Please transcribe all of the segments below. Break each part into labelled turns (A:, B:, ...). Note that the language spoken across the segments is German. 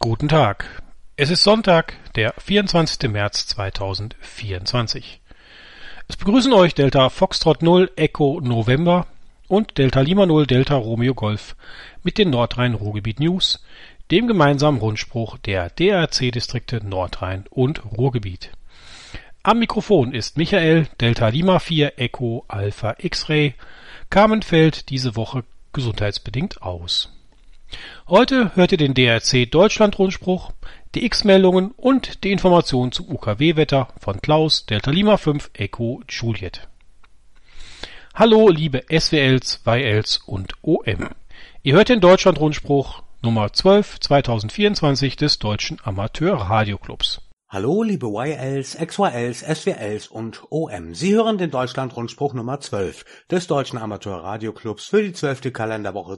A: Guten Tag. Es ist Sonntag, der 24. März 2024. Es begrüßen euch Delta Foxtrot 0 Echo November und Delta Lima 0 Delta Romeo Golf mit den Nordrhein-Ruhrgebiet News, dem gemeinsamen Rundspruch der DRC-Distrikte Nordrhein und Ruhrgebiet. Am Mikrofon ist Michael, Delta Lima 4 Echo Alpha X-Ray. Carmen fällt diese Woche gesundheitsbedingt aus. Heute hört ihr den DRC Deutschland-Rundspruch, die X-Meldungen und die Informationen zum UKW-Wetter von Klaus, Delta Lima 5 Echo Juliet. Hallo liebe SWLs, YLs und OM. Ihr hört den Deutschland-Rundspruch Nummer 12 2024 des Deutschen Amateur-Radioclubs.
B: Hallo liebe YLs, XYLs, SWLs und OM. Sie hören den Deutschland-Rundspruch Nummer 12 des Deutschen Amateur-Radioclubs für die 12. Kalenderwoche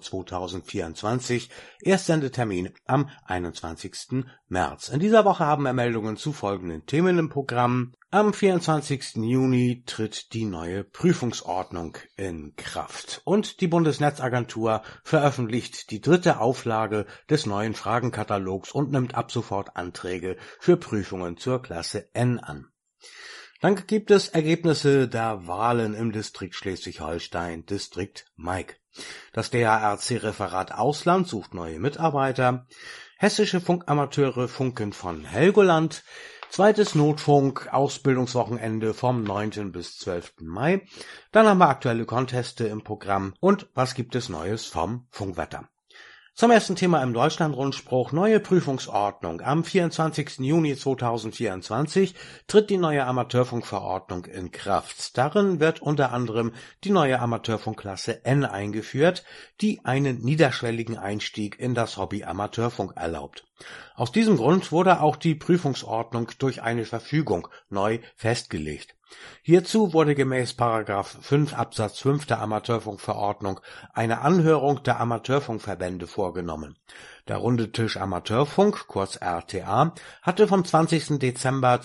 B: 2024. Erstsendetermin am 21. März. In dieser Woche haben wir Meldungen zu folgenden Themen im Programm. Am 24. Juni tritt die neue Prüfungsordnung in Kraft und die Bundesnetzagentur veröffentlicht die 3. Auflage des neuen Fragenkatalogs und nimmt ab sofort Anträge für Prüfungen zur Klasse N an. Dann gibt es Ergebnisse der Wahlen im Distrikt Schleswig-Holstein, Distrikt Maik. Das DARC-Referat Ausland sucht neue Mitarbeiter. Hessische Funkamateure funken von Helgoland. Zweites Notfunk-Ausbildungswochenende vom 9. bis 12. Mai. Dann haben wir aktuelle Conteste im Programm. Und was gibt es Neues vom Funkwetter? Zum ersten Thema im Deutschland-Rundspruch, neue Prüfungsordnung. Am 24. Juni 2024 tritt die neue Amateurfunkverordnung in Kraft. Darin wird unter anderem die neue Amateurfunkklasse N eingeführt, die einen niederschwelligen Einstieg in das Hobby Amateurfunk erlaubt. Aus diesem Grund wurde auch die Prüfungsordnung durch eine Verfügung neu festgelegt. Hierzu wurde gemäß § 5 Absatz 5 der Amateurfunkverordnung eine Anhörung der Amateurfunkverbände vorgenommen. Der Runde Tisch Amateurfunk, kurz RTA, hatte vom 20. Dezember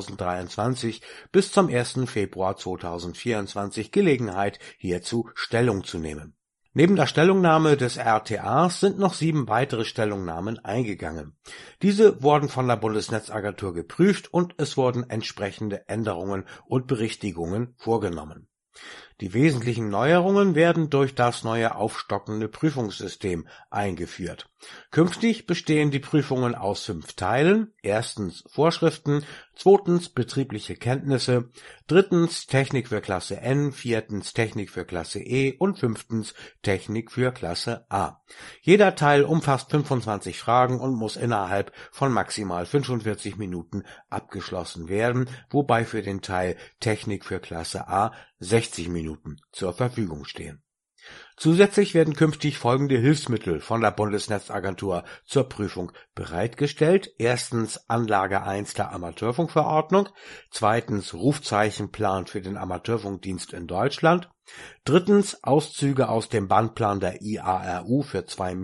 B: 2023 bis zum 1. Februar 2024 Gelegenheit, hierzu Stellung zu nehmen. Neben der Stellungnahme des RTAs sind noch 7 weitere Stellungnahmen eingegangen. Diese wurden von der Bundesnetzagentur geprüft und es wurden entsprechende Änderungen und Berichtigungen vorgenommen. Die wesentlichen Neuerungen werden durch das neue aufstockende Prüfungssystem eingeführt. Künftig bestehen die Prüfungen aus 5 Teilen. Erstens Vorschriften, zweitens betriebliche Kenntnisse, drittens Technik für Klasse N, viertens Technik für Klasse E und fünftens Technik für Klasse A. Jeder Teil umfasst 25 Fragen und muss innerhalb von maximal 45 Minuten abgeschlossen werden, wobei für den Teil Technik für Klasse A 60 Minuten zur Verfügung stehen. Zusätzlich werden künftig folgende Hilfsmittel von der Bundesnetzagentur zur Prüfung bereitgestellt. Erstens Anlage 1 der Amateurfunkverordnung, zweitens Rufzeichenplan für den Amateurfunkdienst in Deutschland, drittens Auszüge aus dem Bandplan der IARU für 2,70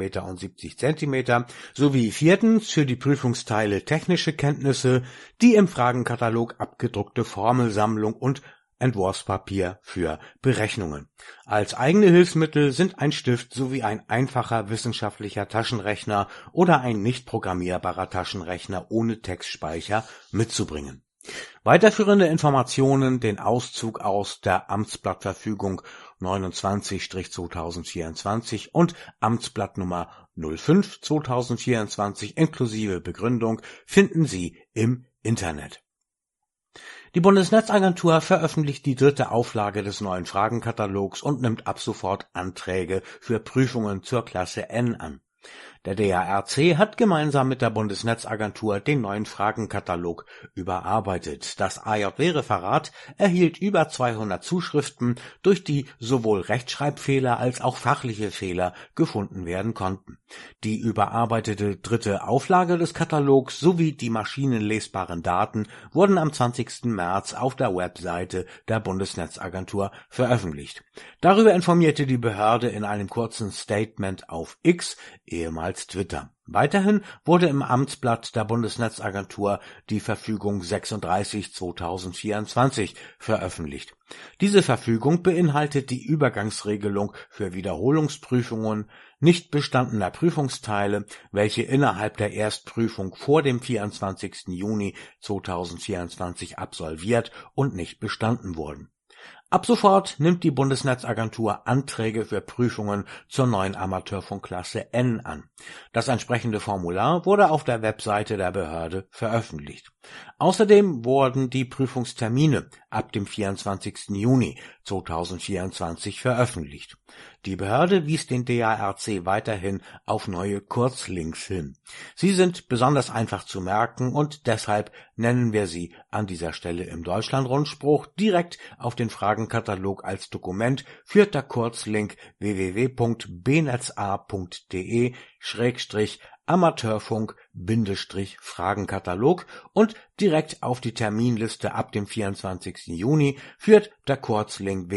B: Meter sowie viertens für die Prüfungsteile technische Kenntnisse die im Fragenkatalog abgedruckte Formelsammlung und Entwurfspapier für Berechnungen. Als eigene Hilfsmittel sind ein Stift sowie ein einfacher wissenschaftlicher Taschenrechner oder ein nicht programmierbarer Taschenrechner ohne Textspeicher mitzubringen. Weiterführende Informationen, den Auszug aus der Amtsblattverfügung 29/2024 und Amtsblatt Nummer 05/2024 inklusive Begründung finden Sie im Internet. Die Bundesnetzagentur veröffentlicht die 3. Auflage des neuen Fragenkatalogs und nimmt ab sofort Anträge für Prüfungen zur Klasse N an. Der DARC hat gemeinsam mit der Bundesnetzagentur den neuen Fragenkatalog überarbeitet. Das AJW-Referat erhielt über 200 Zuschriften, durch die sowohl Rechtschreibfehler als auch fachliche Fehler gefunden werden konnten. Die überarbeitete 3. Auflage des Katalogs sowie die maschinenlesbaren Daten wurden am 20. März auf der Webseite der Bundesnetzagentur veröffentlicht. Darüber informierte die Behörde in einem kurzen Statement auf X, ehemals als Twitter. Weiterhin wurde im Amtsblatt der Bundesnetzagentur die Verfügung 36/2024 veröffentlicht. Diese Verfügung beinhaltet die Übergangsregelung für Wiederholungsprüfungen nicht bestandener Prüfungsteile, welche innerhalb der Erstprüfung vor dem 24. Juni 2024 absolviert und nicht bestanden wurden. Ab sofort nimmt die Bundesnetzagentur Anträge für Prüfungen zur neuen Amateurfunkklasse N an. Das entsprechende Formular wurde auf der Webseite der Behörde veröffentlicht. Außerdem wurden die Prüfungstermine ab dem 24. Juni 2024 veröffentlicht. Die Behörde wies den DARC weiterhin auf neue Kurzlinks hin. Sie sind besonders einfach zu merken und deshalb nennen wir sie an dieser Stelle im Deutschlandrundspruch. Direkt auf den Fragenkatalog als Dokument führt der Kurzlink www.bnetza.de/Amateurfunk-Fragenkatalog und direkt auf die Terminliste ab dem 24. Juni führt der Kurzlink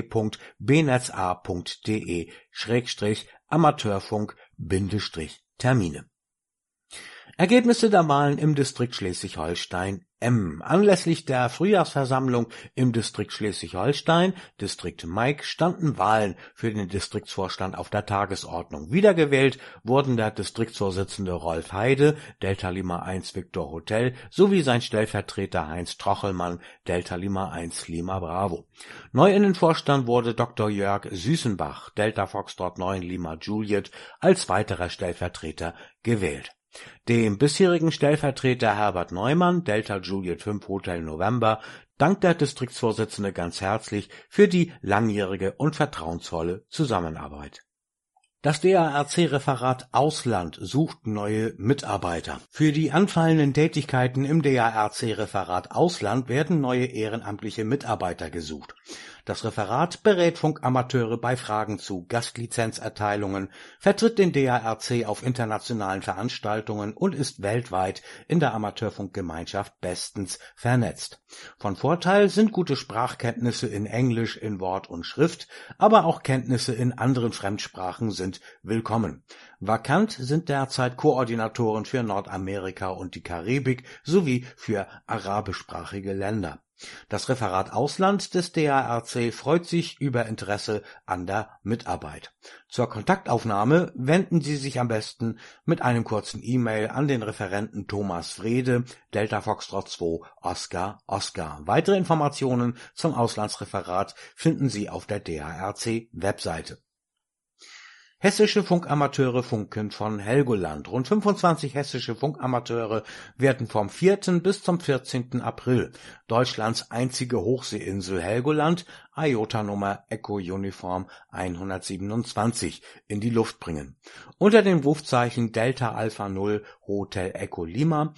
B: www.bnetza.de/Amateurfunk-Termine. Ergebnisse der Wahlen im Distrikt Schleswig-Holstein M. Anlässlich der Frühjahrsversammlung im Distrikt Schleswig-Holstein, Distrikt Maik, standen Wahlen für den Distriktsvorstand auf der Tagesordnung. Wiedergewählt wurden der Distriktsvorsitzende Rolf Heide, Delta Lima 1 Victor Hotel, sowie sein Stellvertreter Heinz Trochelmann, Delta Lima 1 Lima Bravo. Neu in den Vorstand wurde Dr. Jörg Süßenbach, Delta Foxtrot 9 Lima Juliet, als weiterer Stellvertreter gewählt. Dem bisherigen Stellvertreter Herbert Neumann, Delta Juliet 5 Hotel November, dankt der Distriktsvorsitzende ganz herzlich für die langjährige und vertrauensvolle Zusammenarbeit. Das DARC-Referat Ausland sucht neue Mitarbeiter. Für die anfallenden Tätigkeiten im DARC-Referat Ausland werden neue ehrenamtliche Mitarbeiter gesucht. Das Referat berät Funkamateure bei Fragen zu Gastlizenzerteilungen, vertritt den DARC auf internationalen Veranstaltungen und ist weltweit in der Amateurfunkgemeinschaft bestens vernetzt. Von Vorteil sind gute Sprachkenntnisse in Englisch in Wort und Schrift, aber auch Kenntnisse in anderen Fremdsprachen sind willkommen. Vakant sind derzeit Koordinatoren für Nordamerika und die Karibik sowie für arabischsprachige Länder. Das Referat Ausland des DARC freut sich über Interesse an der Mitarbeit. Zur Kontaktaufnahme wenden Sie sich am besten mit einem kurzen E-Mail an den Referenten Thomas Frede, Delta Foxtrot 2 Oscar Oscar. Weitere Informationen zum Auslandsreferat finden Sie auf der DARC-Webseite. Hessische Funkamateure funken von Helgoland. Rund 25 hessische Funkamateure werden vom 4. bis zum 14. April Deutschlands einzige Hochseeinsel Helgoland, IOTA-Nummer Echo Uniform 127, in die Luft bringen. Unter dem Rufzeichen Delta Alpha 0 Hotel Echo Lima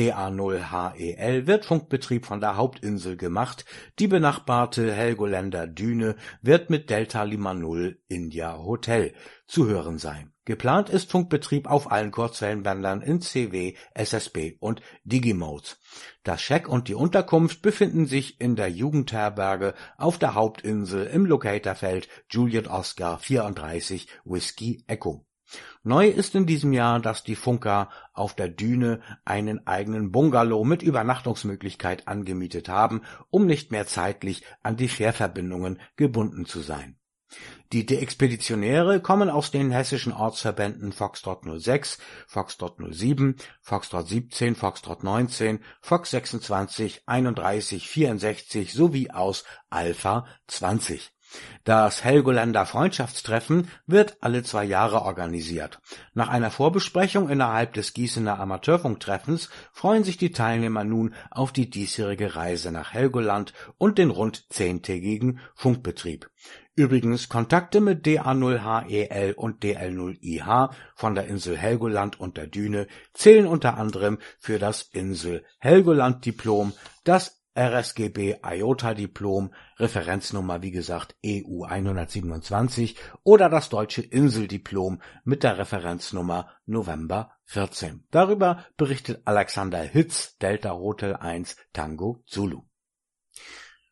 B: DA0HEL wird Funkbetrieb von der Hauptinsel gemacht. Die benachbarte Helgoländer Düne wird mit Delta Lima 0 India Hotel zu hören sein. Geplant ist Funkbetrieb auf allen Kurzwellenbändern in CW, SSB und Digimodes. Das Scheck und die Unterkunft befinden sich in der Jugendherberge auf der Hauptinsel im Locatorfeld Juliet Oscar 34 Whiskey Echo. Neu ist in diesem Jahr, dass die Funker auf der Düne einen eigenen Bungalow mit Übernachtungsmöglichkeit angemietet haben, um nicht mehr zeitlich an die Fährverbindungen gebunden zu sein. Die Deexpeditionäre kommen aus den hessischen Ortsverbänden Foxtrot 06, Foxtrot 07, Foxtrot 17, Foxtrot 19, Fox 26, 31, 64 sowie aus Alpha 20. Das Helgoländer Freundschaftstreffen wird alle 2 Jahre organisiert. Nach einer Vorbesprechung innerhalb des Gießener Amateurfunktreffens freuen sich die Teilnehmer nun auf die diesjährige Reise nach Helgoland und den rund 10-tägigen Funkbetrieb. Übrigens, Kontakte mit DA0HEL und DL0IH von der Insel Helgoland und der Düne zählen unter anderem für das Insel Helgoland Diplom, das RSGB IOTA Diplom, Referenznummer wie gesagt EU 127 oder das deutsche Inseldiplom mit der Referenznummer November 14. Darüber berichtet Alexander Hitz, Delta Hotel 1 Tango Zulu.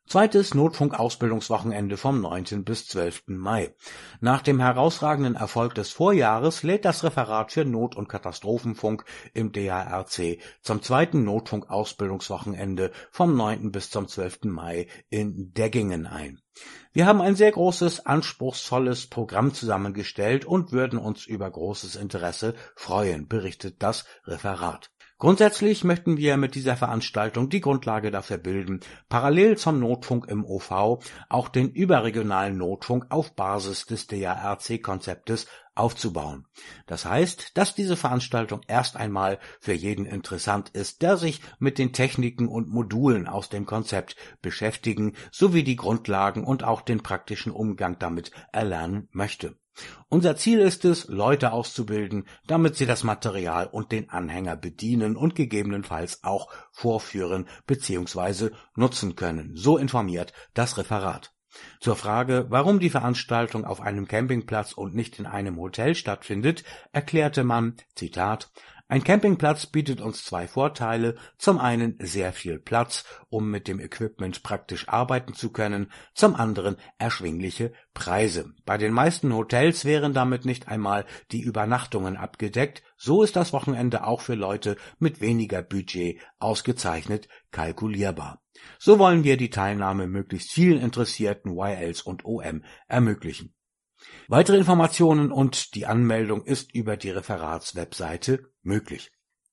B: Zweites Notfunk-Ausbildungswochenende vom 9. bis 12. Mai. Nach dem herausragenden Erfolg des Vorjahres lädt das Referat für Not- und Katastrophenfunk im DARC zum zweiten Notfunk-Ausbildungswochenende vom 9. bis zum 12. Mai in Deggingen ein. Wir haben ein sehr großes, anspruchsvolles Programm zusammengestellt und würden uns über großes Interesse freuen, berichtet das Referat. Grundsätzlich möchten wir mit dieser Veranstaltung die Grundlage dafür bilden, parallel zum Notfunk im OV auch den überregionalen Notfunk auf Basis des DARC-Konzeptes aufzubauen. Das heißt, dass diese Veranstaltung erst einmal für jeden interessant ist, der sich mit den Techniken und Modulen aus dem Konzept beschäftigen, sowie die Grundlagen und auch den praktischen Umgang damit erlernen möchte. Unser Ziel ist es, Leute auszubilden, damit sie das Material und den Anhänger bedienen und gegebenenfalls auch vorführen bzw. nutzen können, so informiert das Referat. Zur Frage, warum die Veranstaltung auf einem Campingplatz und nicht in einem Hotel stattfindet, erklärte man, Zitat, ein Campingplatz bietet uns zwei Vorteile, zum einen sehr viel Platz, um mit dem Equipment praktisch arbeiten zu können, zum anderen erschwingliche Preise. Bei den meisten Hotels wären damit nicht einmal die Übernachtungen abgedeckt, so ist das Wochenende auch für Leute mit weniger Budget ausgezeichnet kalkulierbar. So wollen wir die Teilnahme möglichst vielen interessierten YLs und OM ermöglichen. Weitere Informationen und die Anmeldung ist über die Referatswebseite möglich.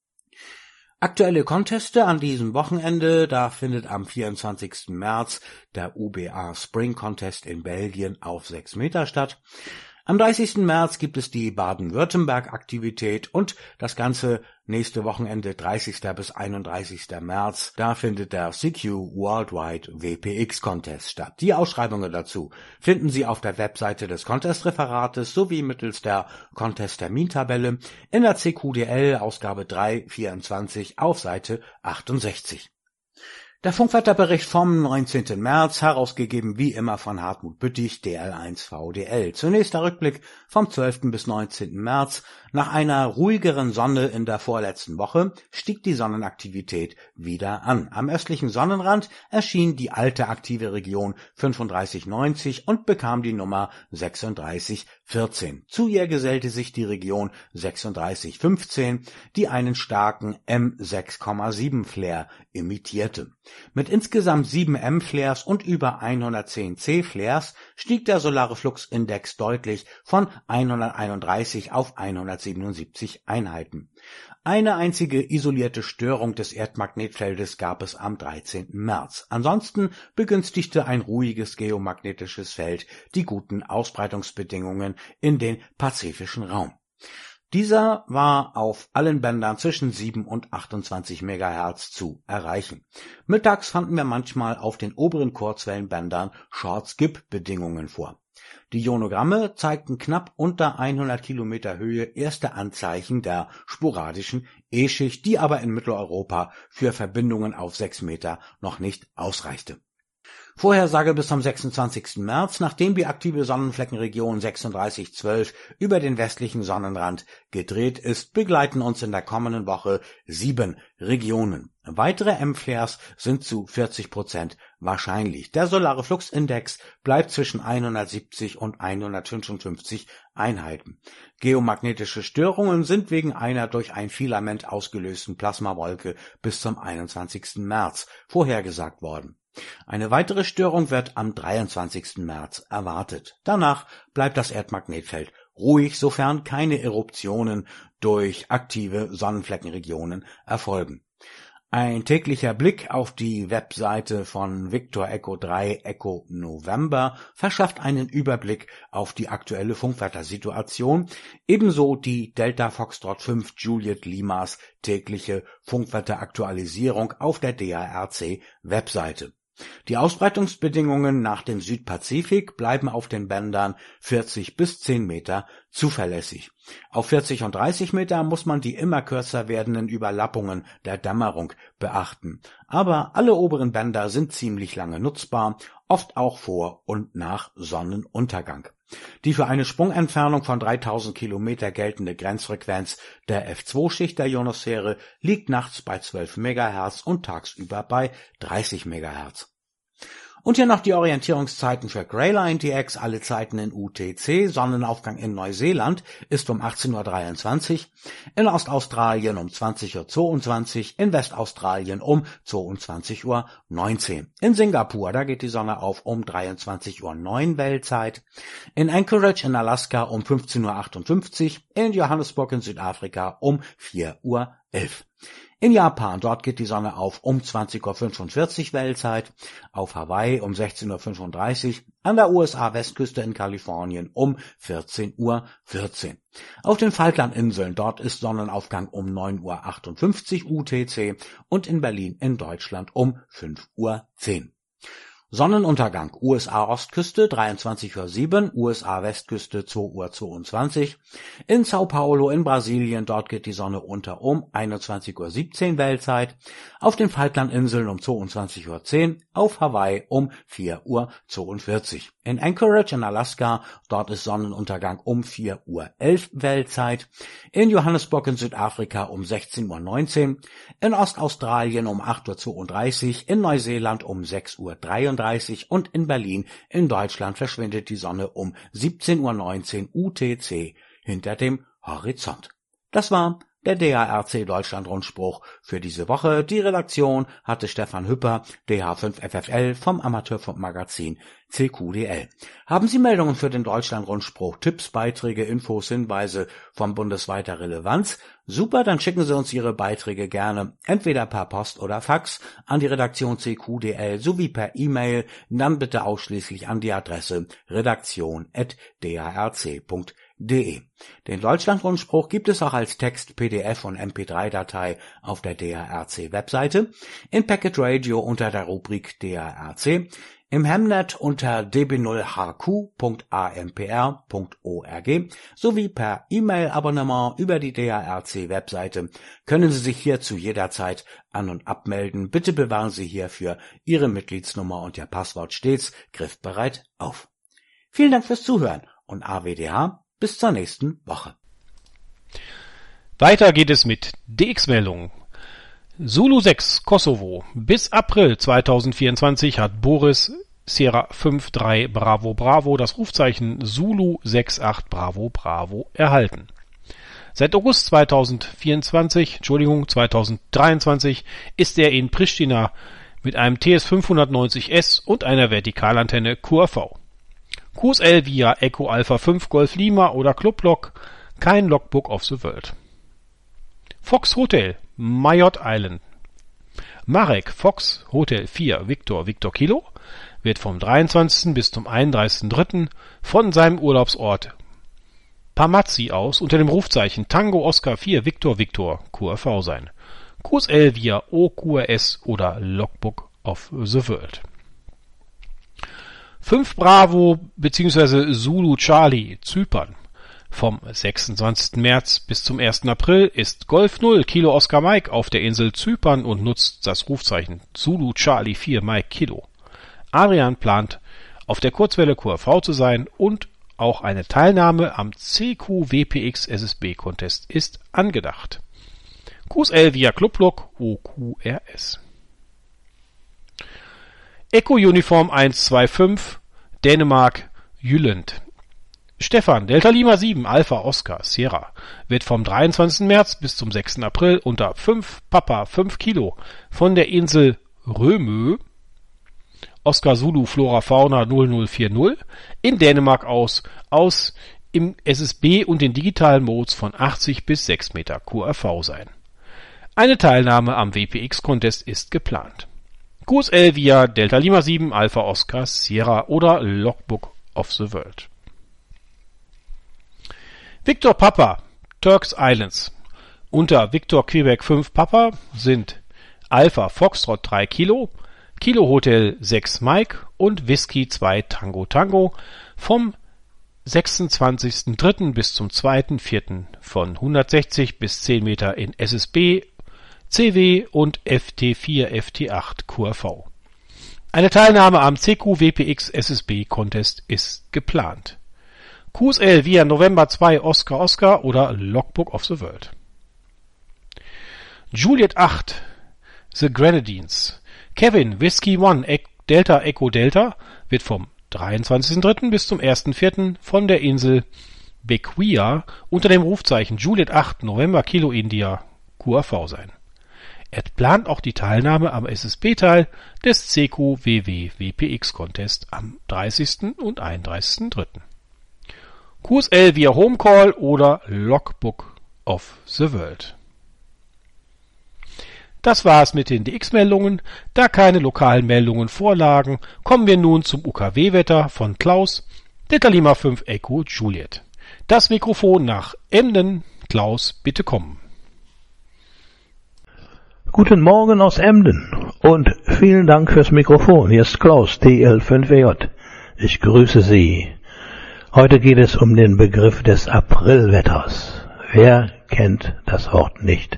B: Aktuelle Conteste an diesem Wochenende, da findet am 24. März der UBA Spring Contest in Belgien auf 6 Meter statt. Am 30. März gibt es die Baden-Württemberg-Aktivität und das Ganze nächste Wochenende 30. bis 31. März. Da findet der CQ Worldwide WPX Contest statt. Die Ausschreibungen dazu finden Sie auf der Webseite des Contest-Referates sowie mittels der Contest-Termintabelle in der CQDL Ausgabe 3/24 auf Seite 68. Der Funkwetterbericht vom 19. März, herausgegeben wie immer von Hartmut Büttig, DL1VDL. Zunächst der Rückblick vom 12. bis 19. März. Nach einer ruhigeren Sonne in der vorletzten Woche stieg die Sonnenaktivität wieder an. Am östlichen Sonnenrand erschien die alte aktive Region 3590 und bekam die Nummer 3614. Zu ihr gesellte sich die Region 3615, die einen starken M6,7 Flare imitierte. Mit insgesamt 7 M-Flares und über 110 C-Flares stieg der solare Fluxindex deutlich von 131 auf 177 Einheiten. Eine einzige isolierte Störung des Erdmagnetfeldes gab es am 13. März. Ansonsten begünstigte ein ruhiges geomagnetisches Feld die guten Ausbreitungsbedingungen in den pazifischen Raum. Dieser war auf allen Bändern zwischen 7 und 28 MHz zu erreichen. Mittags fanden wir manchmal auf den oberen Kurzwellenbändern Short-Skip-Bedingungen vor. Die Ionogramme zeigten knapp unter 100 Kilometer Höhe erste Anzeichen der sporadischen E-Schicht, die aber in Mitteleuropa für Verbindungen auf 6 Meter noch nicht ausreichte. Vorhersage bis zum 26. März, nachdem die aktive Sonnenfleckenregion 3612 über den westlichen Sonnenrand gedreht ist, begleiten uns in der kommenden Woche 7 Regionen. Weitere M-Flares sind zu 40% wahrscheinlich. Der solare Fluxindex bleibt zwischen 170 und 155 Einheiten. Geomagnetische Störungen sind wegen einer durch ein Filament ausgelösten Plasmawolke bis zum 21. März vorhergesagt worden. Eine weitere Störung wird am 23. März erwartet. Danach bleibt das Erdmagnetfeld ruhig, sofern keine Eruptionen durch aktive Sonnenfleckenregionen erfolgen. Ein täglicher Blick auf die Webseite von Victor Echo 3 Echo November verschafft einen Überblick auf die aktuelle Funkwettersituation, ebenso die Delta Foxtrot 5 Juliet Limas tägliche Funkwetteraktualisierung auf der DARC Webseite. Die Ausbreitungsbedingungen nach dem Südpazifik bleiben auf den Bändern 40 bis 10 Meter zuverlässig. Auf 40 und 30 Meter muss man die immer kürzer werdenden Überlappungen der Dämmerung beachten. Aber alle oberen Bänder sind ziemlich lange nutzbar, oft auch vor und nach Sonnenuntergang. Die für eine Sprungentfernung von 3000 Kilometer geltende Grenzfrequenz der F2-Schicht der Ionosphäre liegt nachts bei 12 MHz und tagsüber bei 30 MHz. Und hier noch die Orientierungszeiten für Greyline DX, alle Zeiten in UTC. Sonnenaufgang in Neuseeland ist um 18:23 Uhr, in Ostaustralien um 20:22 Uhr, in Westaustralien um 22:19 Uhr. In Singapur, da geht die Sonne auf um 23:09 Uhr Weltzeit, in Anchorage in Alaska um 15:58 Uhr, in Johannesburg in Südafrika um 4:11 Uhr. In Japan, dort geht die Sonne auf um 20:45 Uhr Weltzeit, auf Hawaii um 16:35 Uhr, an der USA-Westküste in Kalifornien um 14:14 Uhr. Auf den Falklandinseln, dort ist Sonnenaufgang um 9:58 Uhr UTC und in Berlin in Deutschland um 5:10 Uhr. Sonnenuntergang USA-Ostküste 23:07 Uhr, USA-Westküste 2:22 Uhr. In Sao Paulo in Brasilien, dort geht die Sonne unter um 21:17 Uhr Weltzeit. Auf den Falklandinseln um 22:10 Uhr, auf Hawaii um 4:42 Uhr. In Anchorage in Alaska, dort ist Sonnenuntergang um 4:11 Uhr Weltzeit. In Johannesburg in Südafrika um 16:19 Uhr. In Ostaustralien um 8:32 Uhr. In Neuseeland um 6:33 Uhr. Und in Berlin in Deutschland verschwindet die Sonne um 17:19 Uhr UTC hinter dem Horizont. Das war der DARC Deutschland Rundspruch für diese Woche. Die Redaktion hatte Stefan Hüpper, DH5FFL vom Amateurfunkmagazin CQDL. Haben Sie Meldungen für den Deutschland Rundspruch, Tipps, Beiträge, Infos, Hinweise von bundesweiter Relevanz? Super, dann schicken Sie uns Ihre Beiträge gerne entweder per Post oder Fax an die Redaktion CQDL sowie per E-Mail, dann bitte ausschließlich an die Adresse redaktion@darc.de. Den Deutschlandrundspruch gibt es auch als Text, PDF und MP3-Datei auf der DARC-Webseite, in Packet Radio unter der Rubrik DARC, im Hemnet unter db0hq.ampr.org sowie per E-Mail-Abonnement über die DARC-Webseite können Sie sich hierzu jederzeit an- und abmelden. Bitte bewahren Sie hierfür Ihre Mitgliedsnummer und Ihr Passwort stets griffbereit auf. Vielen Dank fürs Zuhören und AWDH bis zur nächsten Woche.
A: Weiter geht es mit DX-Meldungen. Zulu 6 Kosovo. Bis April 2024 hat Boris Sierra 53 Bravo Bravo das Rufzeichen Zulu 68 Bravo Bravo erhalten. Seit August 2023 ist er in Pristina mit einem TS 590S und einer Vertikalantenne QRV. QSL via Echo Alpha 5 Golf Lima oder Clublog, kein Logbook of the World. Fox Hotel, Mayotte Island. Marek Fox Hotel 4 Victor Kilo wird vom 23. bis zum 31.3. von seinem Urlaubsort Pamazzi aus unter dem Rufzeichen Tango Oscar 4 Victor QRV sein. QSL via OQRS oder Logbook of the World. 5 Bravo bzw. Zulu Charlie Zypern. Vom 26. März bis zum 1. April ist Golf 0 Kilo Oscar Mike auf der Insel Zypern und nutzt das Rufzeichen Zulu Charlie 4 Mike Kilo. Adrian plant, auf der Kurzwelle QRV zu sein und auch eine Teilnahme am CQ-WPX SSB Contest ist angedacht. QSL via Clublog OQRS. Echo Uniform 125 Dänemark Jylland. Stefan, Delta Lima 7, Alpha Oscar, Sierra, wird vom 23. März bis zum 6. April unter 5 Papa 5 Kilo von der Insel Römö, Oscar Zulu Flora Fauna 0040, in Dänemark aus im SSB und den digitalen Modes von 80 bis 6 Meter QRV sein. Eine Teilnahme am WPX-Contest ist geplant. QSL via Delta Lima 7, Alpha Oscar, Sierra oder Logbook of the World. Victor Papa, Turks Islands. Unter Victor Quebec 5 Papa sind Alpha Foxtrot 3 Kilo, Kilo Hotel 6 Mike und Whisky 2 Tango Tango vom 26.03. bis zum 2.04. von 160 bis 10 Meter in SSB, CW und FT4 FT8 QRV. Eine Teilnahme am CQ-WPX SSB Contest ist geplant. QSL via November 2 Oscar Oscar oder Logbook of the World. Juliet 8 The Grenadines. Kevin Whiskey 1 Delta Echo Delta wird vom 23.03. bis zum 1.04. von der Insel Bequia unter dem Rufzeichen Juliet 8 November Kilo India QAV sein. Er plant auch die Teilnahme am SSB-Teil des CQWW WPX Contest am 30. und 31.03. QSL via Homecall oder Logbook of the World. Das war's mit den DX-Meldungen. Da keine lokalen Meldungen vorlagen, kommen wir nun zum UKW-Wetter von Klaus, Delta Lima 5 Echo Juliet. Das Mikrofon nach Emden. Klaus, bitte kommen.
C: Guten Morgen aus Emden und vielen Dank fürs Mikrofon. Hier ist Klaus, DL5EJ. Ich grüße Sie. Heute geht es um den Begriff des Aprilwetters. Wer kennt das Wort nicht?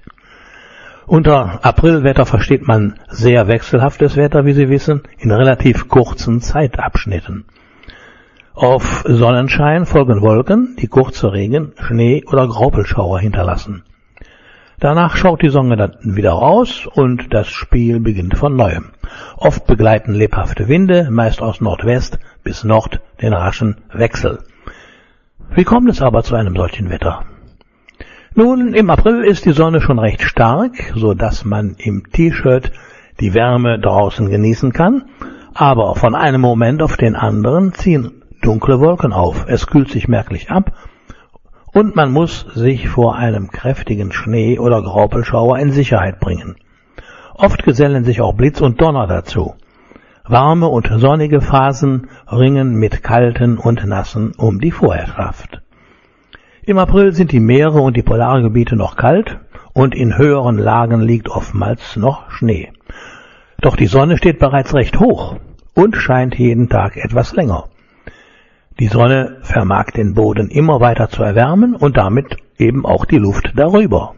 C: Unter Aprilwetter versteht man sehr wechselhaftes Wetter, wie Sie wissen, in relativ kurzen Zeitabschnitten. Auf Sonnenschein folgen Wolken, die kurze Regen-, Schnee- oder Graupelschauer hinterlassen. Danach schaut die Sonne dann wieder raus und das Spiel beginnt von Neuem. Oft begleiten lebhafte Winde, meist aus Nordwest bis Nord, den raschen Wechsel. Wie kommt es aber zu einem solchen Wetter? Nun, im April ist die Sonne schon recht stark, so dass man im T-Shirt die Wärme draußen genießen kann, aber von einem Moment auf den anderen ziehen dunkle Wolken auf. Es kühlt sich merklich ab und man muss sich vor einem kräftigen Schnee- oder Graupelschauer in Sicherheit bringen. Oft gesellen sich auch Blitz und Donner dazu. Warme und sonnige Phasen ringen mit kalten und nassen um die Vorherrschaft. Im April sind die Meere und die Polargebiete noch kalt und in höheren Lagen liegt oftmals noch Schnee. Doch die Sonne steht bereits recht hoch und scheint jeden Tag etwas länger. Die Sonne vermag den Boden immer weiter zu erwärmen und damit eben auch die Luft darüber.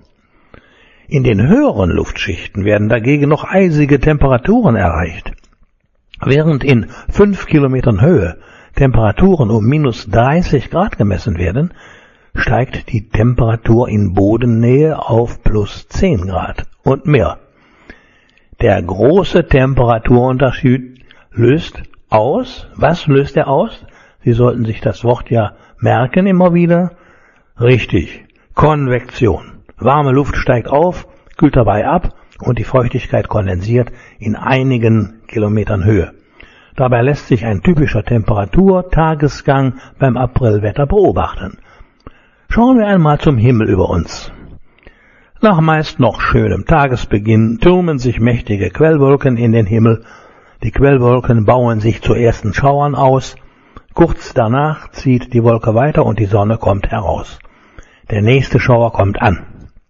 C: In den höheren Luftschichten werden dagegen noch eisige Temperaturen erreicht. Während in 5 Kilometern Höhe Temperaturen um minus 30 Grad gemessen werden, steigt die Temperatur in Bodennähe auf plus 10 Grad und mehr. Der große Temperaturunterschied löst aus. Was löst er aus? Sie sollten sich das Wort ja merken immer wieder. Richtig, Konvektion. Warme Luft steigt auf, kühlt dabei ab und die Feuchtigkeit kondensiert in einigen Kilometern Höhe. Dabei lässt sich ein typischer Temperatur-Tagesgang beim Aprilwetter beobachten. Schauen wir einmal zum Himmel über uns. Nach meist noch schönem Tagesbeginn türmen sich mächtige Quellwolken in den Himmel. Die Quellwolken bauen sich zu ersten Schauern aus. Kurz danach zieht die Wolke weiter und die Sonne kommt heraus. Der nächste Schauer kommt an.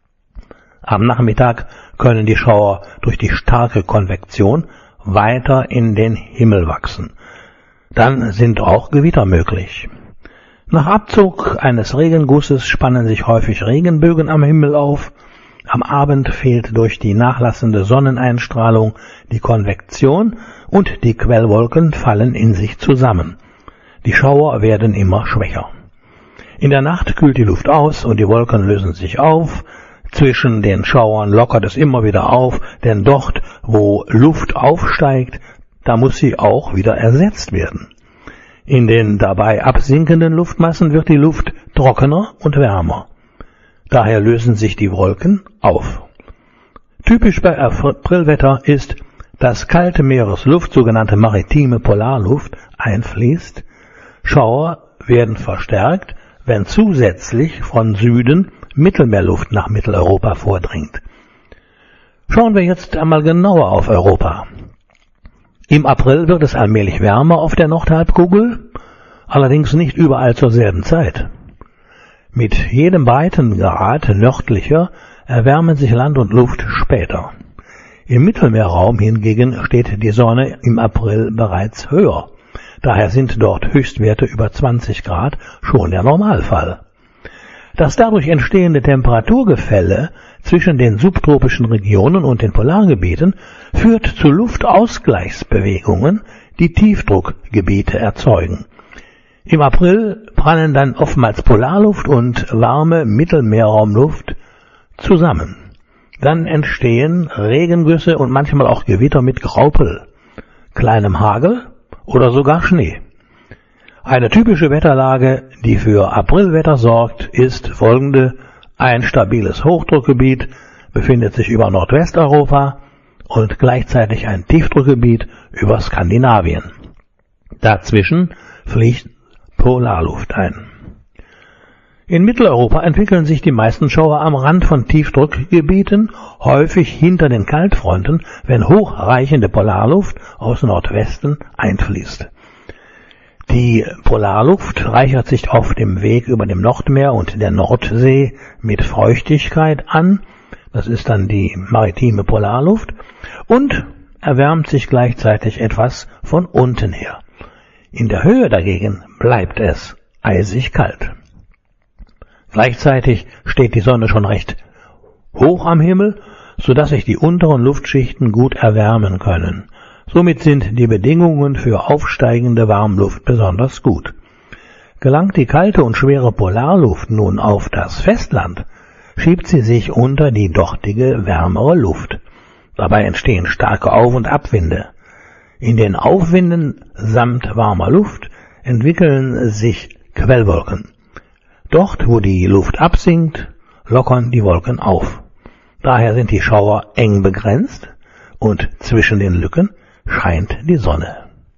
C: Am Nachmittag können die Schauer durch die starke Konvektion weiter in den Himmel wachsen. Dann sind auch Gewitter möglich. Nach Abzug eines Regengusses spannen sich häufig Regenbögen am Himmel auf. Am Abend fehlt durch die nachlassende Sonneneinstrahlung die Konvektion und die Quellwolken fallen in sich zusammen. Die Schauer werden immer schwächer. In der Nacht kühlt die Luft aus und die Wolken lösen sich auf. Zwischen den Schauern lockert es immer wieder auf, denn dort, wo Luft aufsteigt, da muss sie auch wieder ersetzt werden. In den dabei absinkenden Luftmassen wird die Luft trockener und wärmer. Daher lösen sich die Wolken auf. Typisch bei Aprilwetter ist, dass kalte Meeresluft, sogenannte maritime Polarluft, einfließt. Schauer werden verstärkt, wenn zusätzlich von Süden Mittelmeerluft nach Mitteleuropa vordringt. Schauen wir jetzt einmal genauer auf Europa. Im April wird es allmählich wärmer auf der Nordhalbkugel, allerdings nicht überall zur selben Zeit. Mit jedem Breitengrad nördlicher erwärmen sich Land und Luft später. Im Mittelmeerraum hingegen steht die Sonne im April bereits höher. Daher sind dort Höchstwerte über 20 Grad schon der Normalfall. Das dadurch entstehende Temperaturgefälle zwischen den subtropischen Regionen und den Polargebieten führt zu Luftausgleichsbewegungen, die Tiefdruckgebiete erzeugen. Im April prallen dann oftmals Polarluft und warme Mittelmeerraumluft zusammen. Dann entstehen Regengüsse und manchmal auch Gewitter mit Graupel. kleinem Hagel oder sogar Schnee. Eine typische Wetterlage, die für Aprilwetter sorgt, ist folgende: Ein stabiles Hochdruckgebiet befindet sich über Nordwesteuropa und gleichzeitig ein Tiefdruckgebiet über Skandinavien. Dazwischen fließt Polarluft ein. In Mitteleuropa entwickeln sich die meisten Schauer am Rand von Tiefdruckgebieten, häufig hinter den Kaltfronten, wenn hochreichende Polarluft aus Nordwesten einfließt. Die Polarluft reichert sich auf dem Weg über dem Nordmeer und der Nordsee mit Feuchtigkeit an, das ist dann die maritime Polarluft, und erwärmt sich gleichzeitig etwas von unten her. In der Höhe dagegen bleibt es eisig kalt. Gleichzeitig steht die Sonne schon recht hoch am Himmel, so dass sich die unteren Luftschichten gut erwärmen können. Somit sind die Bedingungen für aufsteigende Warmluft besonders gut. Gelangt die kalte und schwere Polarluft nun auf das Festland, schiebt sie sich unter die dortige, wärmere Luft. Dabei entstehen starke Auf- und Abwinde. In den Aufwinden samt warmer Luft entwickeln sich Quellwolken. Dort, wo die Luft absinkt, lockern die Wolken auf. Daher sind die Schauer eng begrenzt und zwischen den Lücken scheint die Sonne.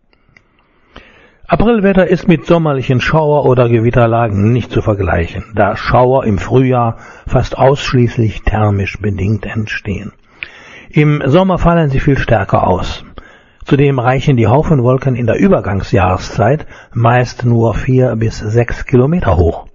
C: Aprilwetter ist mit sommerlichen Schauer- oder Gewitterlagen nicht zu vergleichen, da Schauer im Frühjahr fast ausschließlich thermisch bedingt entstehen. Im Sommer fallen sie viel stärker aus. Zudem reichen die Haufenwolken in der Übergangsjahreszeit meist nur 4 bis 6 Kilometer hoch.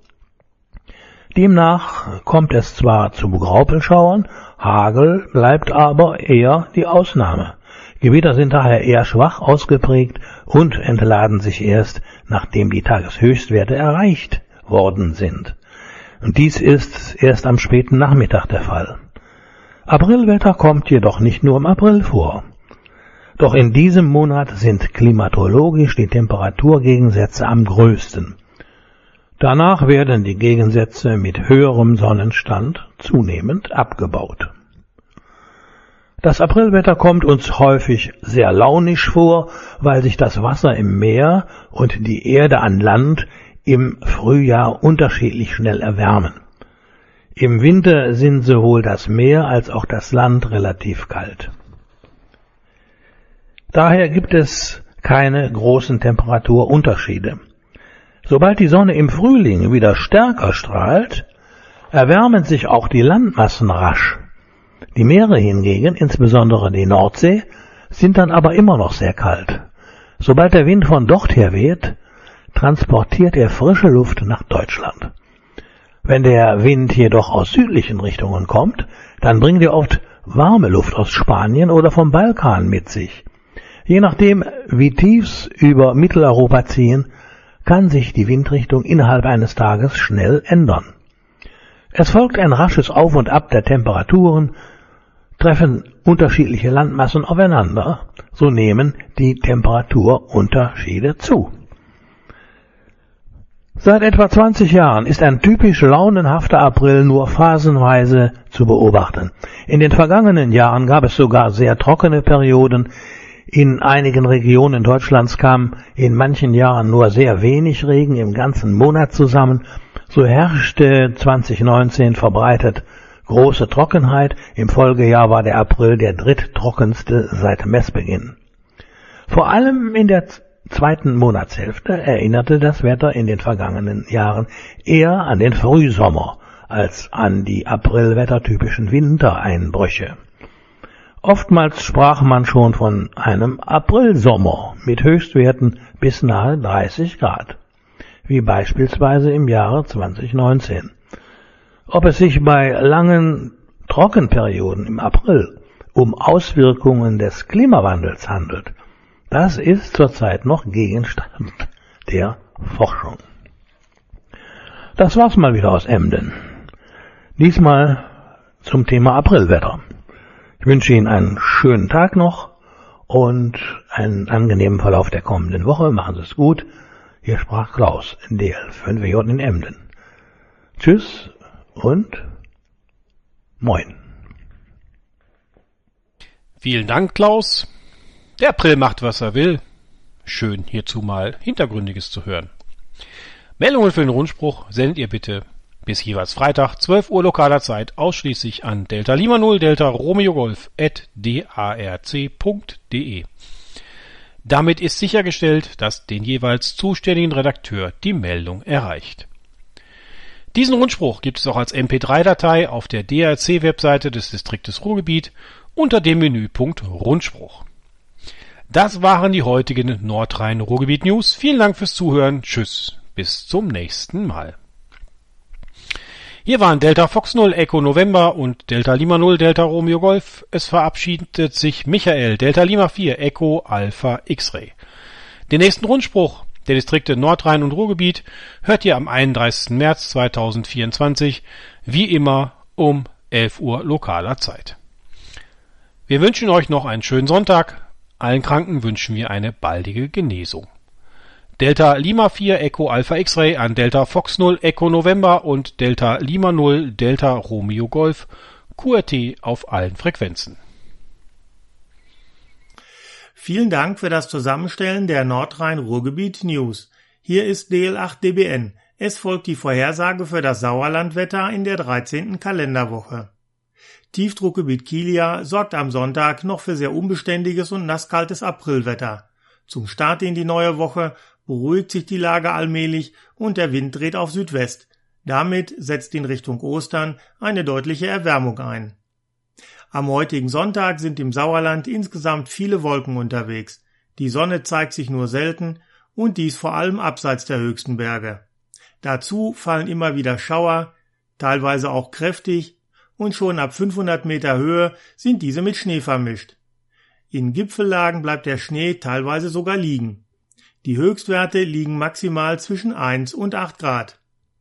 C: Demnach kommt es zwar zu Graupelschauern, Hagel bleibt aber eher die Ausnahme. Gewitter sind daher eher schwach ausgeprägt und entladen sich erst, nachdem die Tageshöchstwerte erreicht worden sind. Und dies ist erst am späten Nachmittag der Fall. Aprilwetter kommt jedoch nicht nur im April vor. Doch in diesem Monat sind klimatologisch die Temperaturgegensätze am größten. Danach werden die Gegensätze mit höherem Sonnenstand zunehmend abgebaut. Das Aprilwetter kommt uns häufig sehr launisch vor, weil sich das Wasser im Meer und die Erde an Land im Frühjahr unterschiedlich schnell erwärmen. Im Winter sind sowohl das Meer als auch das Land relativ kalt. Daher gibt es keine großen Temperaturunterschiede. Sobald die Sonne im Frühling wieder stärker strahlt, erwärmen sich auch die Landmassen rasch. Die Meere hingegen, insbesondere die Nordsee, sind dann aber immer noch sehr kalt. Sobald der Wind von dort her weht, transportiert er frische Luft nach Deutschland. Wenn der Wind jedoch aus südlichen Richtungen kommt, dann bringt er oft warme Luft aus Spanien oder vom Balkan mit sich. Je nachdem, wie Tiefs über Mitteleuropa ziehen, kann sich die Windrichtung innerhalb eines Tages schnell ändern. Es folgt ein rasches Auf und Ab der Temperaturen, treffen unterschiedliche Landmassen aufeinander, so nehmen die Temperaturunterschiede zu. Seit etwa 20 Jahren ist ein typisch launenhafter April nur phasenweise zu beobachten. In den vergangenen Jahren gab es sogar sehr trockene Perioden. In einigen Regionen Deutschlands kam in manchen Jahren nur sehr wenig Regen im ganzen Monat zusammen. So herrschte 2019 verbreitet große Trockenheit. Im Folgejahr war der April der dritttrockenste seit Messbeginn. Vor allem in der zweiten Monatshälfte erinnerte das Wetter in den vergangenen Jahren eher an den Frühsommer als an die aprilwettertypischen Wintereinbrüche. Oftmals sprach man schon von einem Aprilsommer mit Höchstwerten bis nahe 30 Grad, wie beispielsweise im Jahre 2019. Ob es sich bei langen Trockenperioden im April um Auswirkungen des Klimawandels handelt, das ist zurzeit noch Gegenstand der Forschung. Das war's mal wieder aus Emden. Diesmal zum Thema Aprilwetter. Ich wünsche Ihnen einen schönen Tag noch und einen angenehmen Verlauf der kommenden Woche. Machen Sie es gut. Hier sprach Klaus, DL5WJ in Emden. Tschüss und Moin.
A: Vielen Dank, Klaus. Der April macht, was er will. Schön, hierzu mal Hintergründiges zu hören. Meldungen für den Rundspruch sendet ihr bitte bis jeweils Freitag, 12 Uhr lokaler Zeit, ausschließlich an Delta Lima 0 Delta Romeo Golf @darc.de. Damit ist sichergestellt, dass den jeweils zuständigen Redakteur die Meldung erreicht. Diesen Rundspruch gibt es auch als MP3-Datei auf der DRC-Webseite des Distriktes Ruhrgebiet unter dem Menüpunkt Rundspruch. Das waren die heutigen Nordrhein-Ruhrgebiet-News. Vielen Dank fürs Zuhören. Tschüss, bis zum nächsten Mal. Hier waren Delta Fox 0 Echo November und Delta Lima 0 Delta Romeo Golf. Es verabschiedet sich Michael Delta Lima 4 Echo Alpha X-Ray. Den nächsten Rundspruch der Distrikte Nordrhein und Ruhrgebiet hört ihr am 31. März 2024, wie immer um 11 Uhr lokaler Zeit. Wir wünschen euch noch einen schönen Sonntag. Allen Kranken wünschen wir eine baldige Genesung. Delta Lima 4 Echo Alpha X-Ray an Delta Fox 0 Echo November und Delta Lima 0 Delta Romeo Golf, QRT auf allen Frequenzen.
D: Vielen Dank für das Zusammenstellen der Nordrhein-Ruhrgebiet News. Hier ist DL8DBN. Es folgt die Vorhersage für das Sauerlandwetter in der 13. Kalenderwoche. Tiefdruckgebiet Kilia sorgt am Sonntag noch für sehr unbeständiges und nasskaltes Aprilwetter. Zum Start in die neue Woche beruhigt sich die Lage allmählich und der Wind dreht auf Südwest. Damit setzt in Richtung Ostern eine deutliche Erwärmung ein. Am heutigen Sonntag sind im Sauerland insgesamt viele Wolken unterwegs. Die Sonne zeigt sich nur selten und dies vor allem abseits der höchsten Berge. Dazu fallen immer wieder Schauer, teilweise auch kräftig, und schon ab 500 Meter Höhe sind diese mit Schnee vermischt. In Gipfellagen bleibt der Schnee teilweise sogar liegen. Die Höchstwerte liegen maximal zwischen 1 und 8 Grad.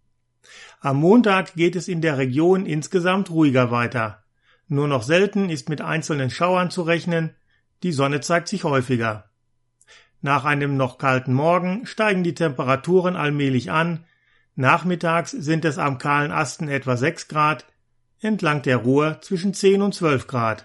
D: Am Montag geht es in der Region insgesamt ruhiger weiter. Nur noch selten ist mit einzelnen Schauern zu rechnen, die Sonne zeigt sich häufiger. Nach einem noch kalten Morgen steigen die Temperaturen allmählich an, nachmittags sind es am kahlen Asten etwa 6 Grad, entlang der Ruhr zwischen 10 und 12 Grad.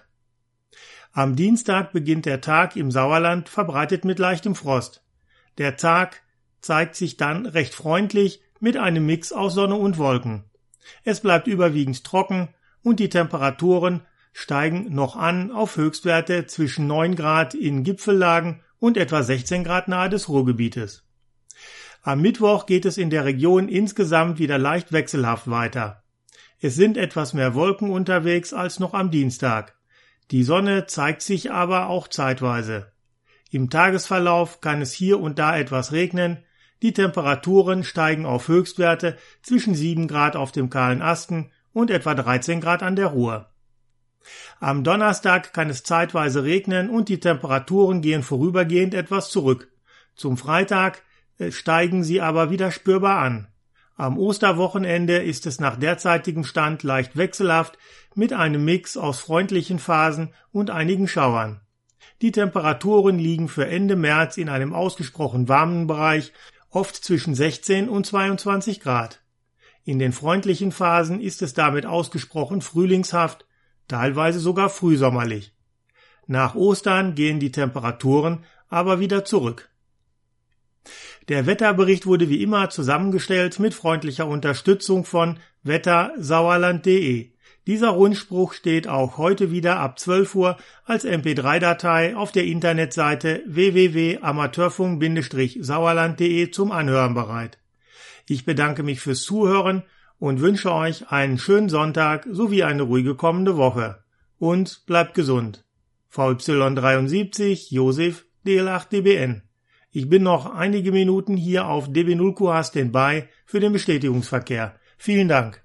D: Am Dienstag beginnt der Tag im Sauerland verbreitet mit leichtem Frost. Der Tag zeigt sich dann recht freundlich mit einem Mix aus Sonne und Wolken. Es bleibt überwiegend trocken und die Temperaturen steigen noch an auf Höchstwerte zwischen 9 Grad in Gipfellagen und etwa 16 Grad nahe des Ruhrgebietes. Am Mittwoch geht es in der Region insgesamt wieder leicht wechselhaft weiter. Es sind etwas mehr Wolken unterwegs als noch am Dienstag. Die Sonne zeigt sich aber auch zeitweise. Im Tagesverlauf kann es hier und da etwas regnen, die Temperaturen steigen auf Höchstwerte zwischen 7 Grad auf dem kahlen Asten und etwa 13 Grad an der Ruhr. Am Donnerstag kann es zeitweise regnen und die Temperaturen gehen vorübergehend etwas zurück. Zum Freitag steigen sie aber wieder spürbar an. Am Osterwochenende ist es nach derzeitigem Stand leicht wechselhaft mit einem Mix aus freundlichen Phasen und einigen Schauern. Die Temperaturen liegen für Ende März in einem ausgesprochen warmen Bereich, oft zwischen 16 und 22 Grad. In den freundlichen Phasen ist es damit ausgesprochen frühlingshaft, teilweise sogar frühsommerlich. Nach Ostern gehen die Temperaturen aber wieder zurück. Der Wetterbericht wurde wie immer zusammengestellt mit freundlicher Unterstützung von wettersauerland.de. Dieser Rundspruch steht auch heute wieder ab 12 Uhr als MP3-Datei auf der Internetseite www.amateurfunk-sauerland.de zum Anhören bereit. Ich bedanke mich fürs Zuhören und wünsche euch einen schönen Sonntag sowie eine ruhige kommende Woche. Und bleibt gesund. VY73 Josef DL8DBN. Ich bin noch einige Minuten hier auf DB0QH Standby für den Bestätigungsverkehr. Vielen Dank.